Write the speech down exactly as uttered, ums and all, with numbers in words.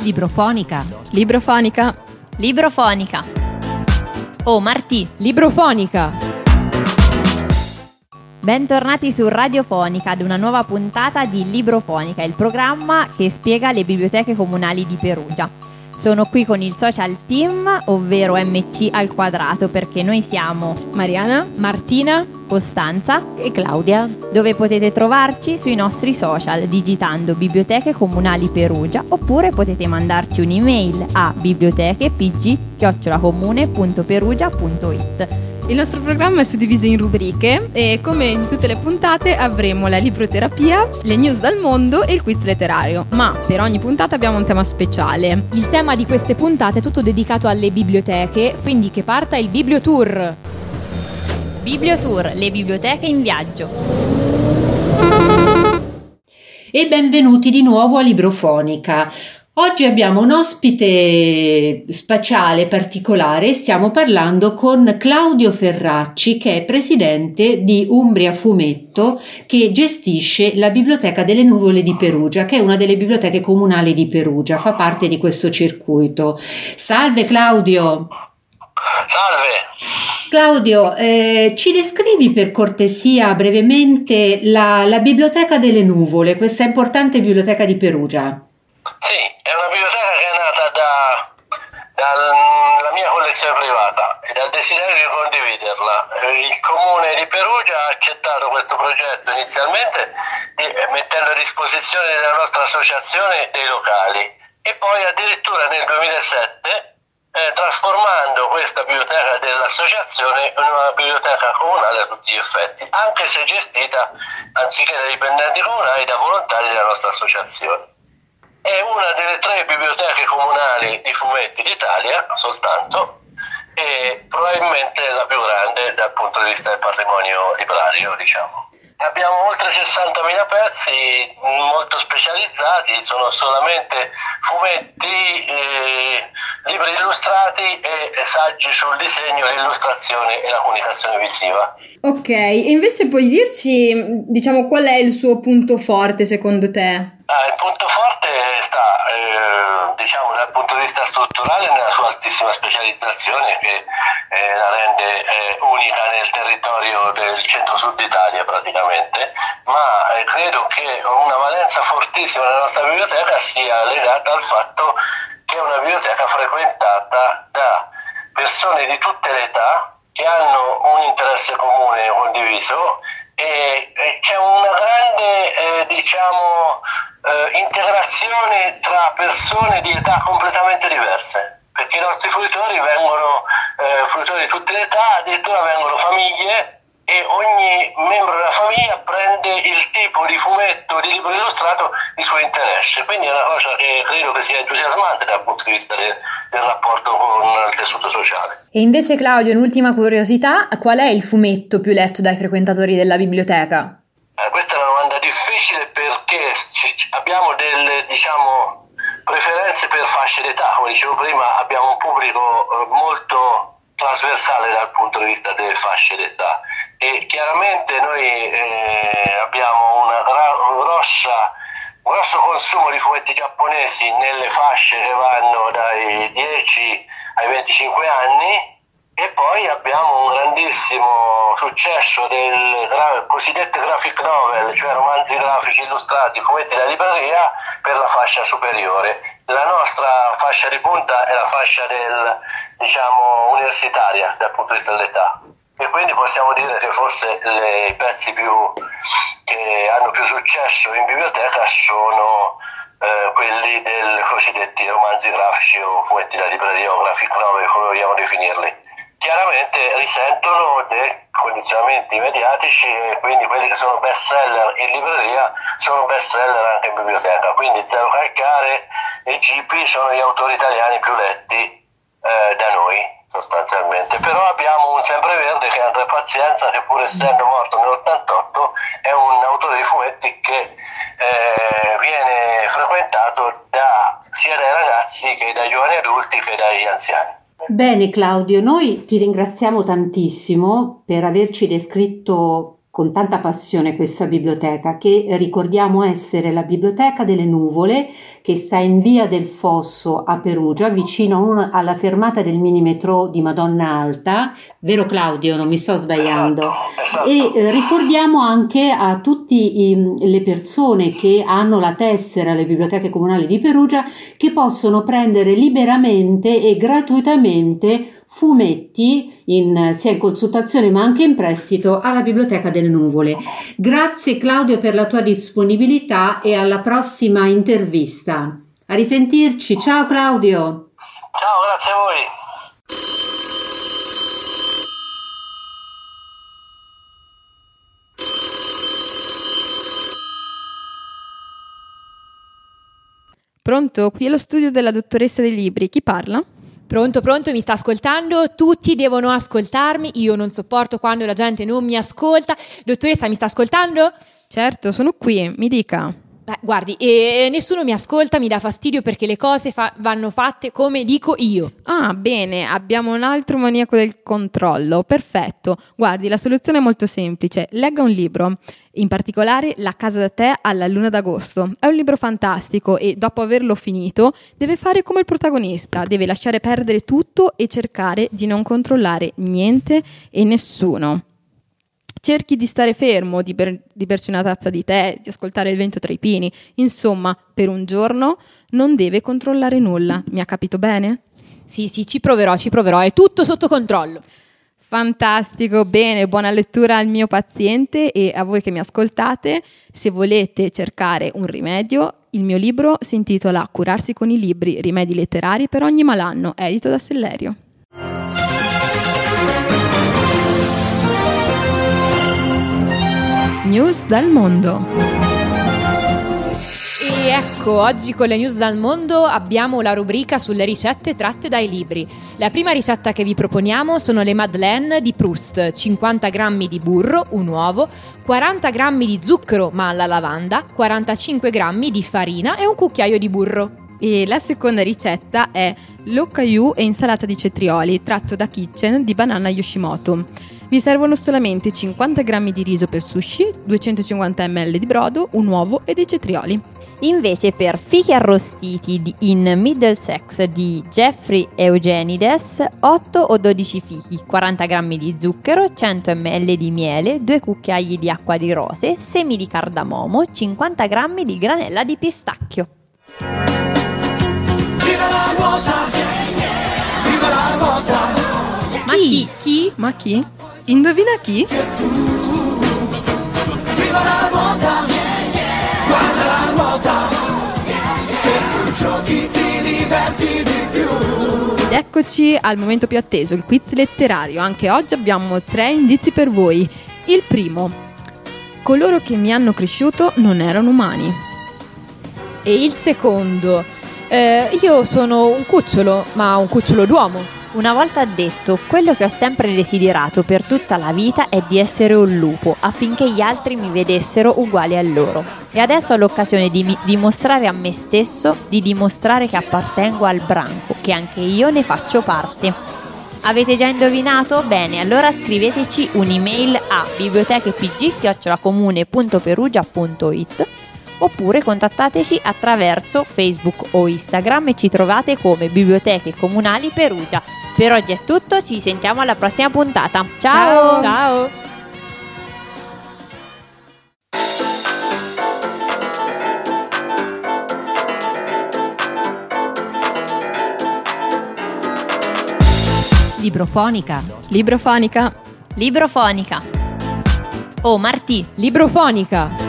Librofonica. Librofonica. Librofonica. Oh Martì. Librofonica. Bentornati su Radiofonica ad una nuova puntata di Librofonica, il programma che spiega le biblioteche comunali di Perugia. Sono qui con il social team, ovvero M C al quadrato, perché noi siamo Mariana, Martina, Costanza e Claudia, dove potete trovarci sui nostri social digitando Biblioteche Comunali Perugia, oppure potete mandarci un'email a bibliotechepg chiocciola comune punto perugia punto it. Il nostro programma è suddiviso in rubriche e, come in tutte le puntate, avremo la libroterapia, le news dal mondo e il quiz letterario. Ma per ogni puntata abbiamo un tema speciale. Il tema di queste puntate è tutto dedicato alle biblioteche, quindi che parta il Bibliotour. Bibliotour, le biblioteche in viaggio. E benvenuti di nuovo a Librofonica. Oggi abbiamo un ospite speciale, particolare. Stiamo parlando con Claudio Ferracci, che è presidente di Umbria Fumetto, che gestisce la Biblioteca delle Nuvole di Perugia, che è una delle biblioteche comunali di Perugia, fa parte di questo circuito. Salve Claudio! Salve! Claudio, eh, ci descrivi per cortesia brevemente la, la Biblioteca delle Nuvole, questa importante biblioteca di Perugia? Sì, è una biblioteca che è nata da, dalla mia collezione privata e dal desiderio di condividerla. Il comune di Perugia ha accettato questo progetto inizialmente mettendo a disposizione della nostra associazione dei locali e poi addirittura nel duemilasette eh, trasformando questa biblioteca dell'associazione in una biblioteca comunale a tutti gli effetti, anche se gestita anziché dai dipendenti comunali da volontari della nostra associazione. È una delle tre biblioteche comunali di fumetti d'Italia soltanto e probabilmente la più grande dal punto di vista del patrimonio librario, diciamo. Abbiamo oltre sessantamila pezzi molto specializzati, sono solamente fumetti, eh, libri illustrati e saggi sul disegno, l'illustrazione e la comunicazione visiva. Ok, e invece puoi dirci, diciamo, qual è il suo punto forte secondo te? Ah, il punto forte sta, eh, diciamo, dal punto di vista strutturale nella sua altissima specializzazione che eh, la rende eh, unica nel territorio del centro-sud Italia praticamente, ma eh, credo che una valenza fortissima della nostra biblioteca sia legata al fatto che è una biblioteca frequentata da persone di tutte le età che hanno un interesse comune condiviso e, e c'è una grande eh, diciamo eh, integrazione tra persone di età completamente diverse, perché i nostri fruitori vengono eh, fruitori di tutte le età, addirittura vengono famiglie e ogni membro della famiglia prende il tipo di fumetto, di libro illustrato di suo interesse, quindi è una cosa che credo che sia entusiasmante dal punto di vista del, del rapporto con il tessuto sociale. E invece Claudio, un'ultima curiosità, qual è il fumetto più letto dai frequentatori della biblioteca? Eh, questa è una domanda difficile perché abbiamo delle, diciamo, preferenze per fasce d'età, come dicevo prima abbiamo un pubblico eh, molto trasversale dal punto di vista delle fasce d'età e chiaramente noi eh, abbiamo una gra- grossa, un grosso consumo di fumetti giapponesi nelle fasce che vanno dai dieci ai venticinque anni e poi abbiamo un grandissimo successo del gra- cosiddette graphic novel, cioè romanzi grafici illustrati, fumetti da libreria per la fascia superiore. La nostra fascia di punta è la fascia del, diciamo, universitaria dal punto di vista dell'età e quindi possiamo dire che forse le, i pezzi più che hanno più successo in biblioteca sono eh, quelli dei cosiddetti romanzi grafici o fumetti da libreria o graphic novel, come vogliamo definirli. Chiaramente risentono dei condizionamenti mediatici e quindi quelli che sono best seller in libreria sono best seller anche in biblioteca, quindi Zero Calcare e G P sono gli autori italiani più letti eh, da noi sostanzialmente, però abbiamo un sempreverde che è Andrea Pazienza che pur essendo morto nell'ottantotto è un autore di fumetti che eh, viene frequentato da, sia dai ragazzi che dai giovani adulti che dagli anziani. Bene Claudio, noi ti ringraziamo tantissimo per averci descritto con tanta passione questa biblioteca, che ricordiamo essere la Biblioteca delle Nuvole, che sta in via del Fosso a Perugia, vicino alla fermata del minimetro di Madonna Alta, vero Claudio? Non mi sto sbagliando. Esatto, esatto. E eh, ricordiamo anche a tutte le persone che hanno la tessera alle biblioteche comunali di Perugia che possono prendere liberamente e gratuitamente fumetti in, sia in consultazione ma anche in prestito alla Biblioteca delle Nuvole. Grazie Claudio per la tua disponibilità e alla prossima intervista. A risentirci, ciao Claudio. Ciao, grazie a voi. Pronto? Qui è lo studio della dottoressa dei libri. Chi parla? Pronto, pronto, mi sta ascoltando? Tutti devono ascoltarmi, io non sopporto quando la gente non mi ascolta. Dottoressa, mi sta ascoltando? Certo, sono qui, mi dica. Beh, guardi, eh, nessuno mi ascolta, mi dà fastidio perché le cose fa- vanno fatte come dico io. Ah, bene, abbiamo un altro maniaco del controllo, perfetto. Guardi, la soluzione è molto semplice, legga un libro, in particolare La casa da tè alla luna d'agosto. È un libro fantastico e dopo averlo finito deve fare come il protagonista, deve lasciare perdere tutto e cercare di non controllare niente e nessuno. Cerchi di stare fermo, di, ber- di bersi una tazza di tè, di ascoltare il vento tra i pini. Insomma, per un giorno non deve controllare nulla. Mi ha capito bene? Sì, sì, ci proverò, ci proverò, è tutto sotto controllo. Fantastico, bene, buona lettura al mio paziente e a voi che mi ascoltate. Se volete cercare un rimedio, il mio libro si intitola Curarsi con i libri, rimedi letterari per ogni malanno, edito da Sellerio. News dal mondo. E ecco, oggi con le news dal mondo abbiamo la rubrica sulle ricette tratte dai libri. La prima ricetta che vi proponiamo sono le Madeleine di Proust, cinquanta grammi di burro, un uovo, quaranta grammi di zucchero ma alla lavanda, quarantacinque grammi di farina e un cucchiaio di burro. E la seconda ricetta è l'okayu e insalata di cetrioli, tratto da Kitchen di Banana Yoshimoto. Vi servono solamente cinquanta grammi di riso per sushi, duecentocinquanta millilitri di brodo, un uovo e dei cetrioli. Invece per fichi arrostiti di- in Middlesex di Jeffrey Eugenides, otto o dodici fichi, quaranta grammi di zucchero, cento millilitri di miele, due cucchiai di acqua di rose, semi di cardamomo, cinquanta grammi di granella di pistacchio. Viva la ruota! Viva la ruota! Ma chi? Chi? Ma chi? Indovina chi? Viva la ruota! Guarda la ruota! Se tu giochi ti diverti di più! Ed eccoci al momento più atteso, il quiz letterario. Anche oggi abbiamo tre indizi per voi. Il primo: coloro che mi hanno cresciuto non erano umani. E il secondo, eh, io sono un cucciolo, ma un cucciolo d'uomo. Una volta detto, quello che ho sempre desiderato per tutta la vita è di essere un lupo, affinché gli altri mi vedessero uguali a loro. E adesso ho l'occasione di mi- dimostrare a me stesso, di dimostrare che appartengo al branco, che anche io ne faccio parte. Avete già indovinato? Bene, allora scriveteci un'email a bibliotechepg chiocciola comune punto perugia punto it oppure contattateci attraverso Facebook o Instagram e ci trovate come Biblioteche Comunali Perugia. Per oggi è tutto, ci sentiamo alla prossima puntata. Ciao! Ciao! Librofonica. Librofonica. Librofonica. Oh Martì, Librofonica!